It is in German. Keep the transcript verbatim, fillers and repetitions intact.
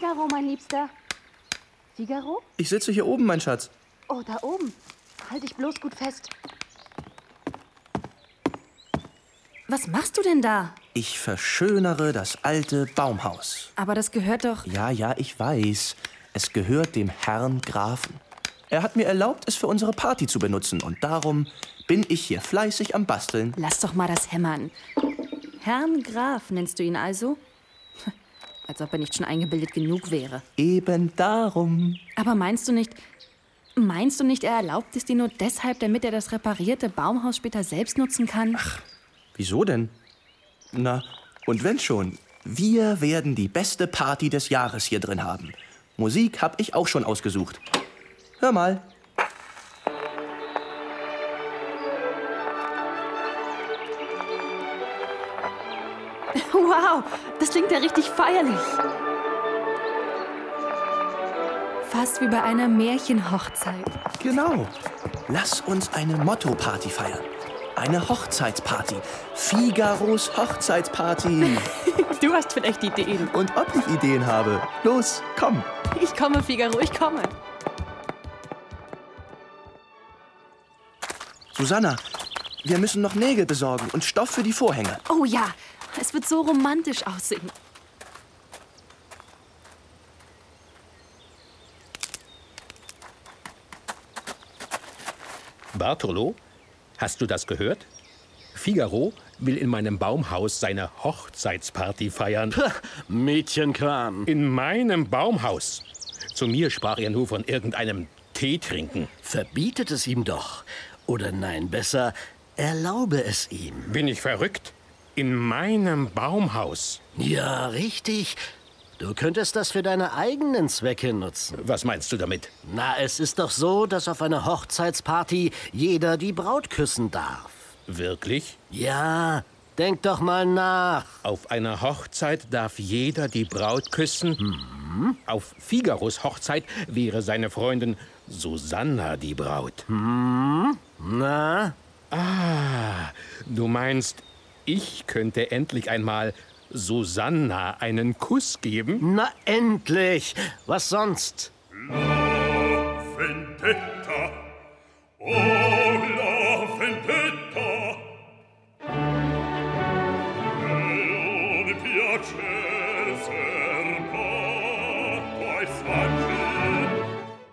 Figaro, mein Liebster. Figaro? Ich sitze hier oben, mein Schatz. Oh, da oben. Halt dich bloß gut fest. Was machst du denn da? Ich verschönere das alte Baumhaus. Aber das gehört doch... Ja, ja, ich weiß. Es gehört dem Herrn Grafen. Er hat mir erlaubt, es für unsere Party zu benutzen. Und darum bin ich hier fleißig am Basteln. Lass doch mal das hämmern. Herrn Graf nennst du ihn also? Als ob er nicht schon eingebildet genug wäre. Eben darum. Aber meinst du nicht... Meinst du nicht, er erlaubt es dir nur deshalb, damit er das reparierte Baumhaus später selbst nutzen kann? Ach, wieso denn? Na, und wenn schon, wir werden die beste Party des Jahres hier drin haben. Musik habe ich auch schon ausgesucht. Hör mal. Wow, das klingt ja richtig feierlich. Fast wie bei einer Märchenhochzeit. Genau. Lass uns eine Motto-Party feiern. Eine Hochzeitsparty. Figaros Hochzeitsparty. Du hast vielleicht Ideen. Und ob ich Ideen habe. Los, komm. Ich komme, Figaro, ich komme. Susanna, wir müssen noch Nägel besorgen und Stoff für die Vorhänge. Oh ja, es wird so romantisch aussehen. Bartholo, hast du das gehört? Figaro will in meinem Baumhaus seine Hochzeitsparty feiern. Puh, Mädchenkram. In meinem Baumhaus. Zu mir sprach er nur von irgendeinem Tee trinken. Verbietet es ihm doch. Oder nein, besser, erlaube es ihm. Bin ich verrückt? In meinem Baumhaus? Ja, richtig. Du könntest das für deine eigenen Zwecke nutzen. Was meinst du damit? Na, es ist doch so, dass auf einer Hochzeitsparty jeder die Braut küssen darf. Wirklich? Ja, denk doch mal nach. Auf einer Hochzeit darf jeder die Braut küssen? Mhm. Auf Figaros Hochzeit wäre seine Freundin Susanna die Braut. Mhm. Na? Ah, du meinst, ich könnte endlich einmal Susanna einen Kuss geben? Na endlich! Was sonst? La vendetta, oh la vendetta, e mi piace serbato ai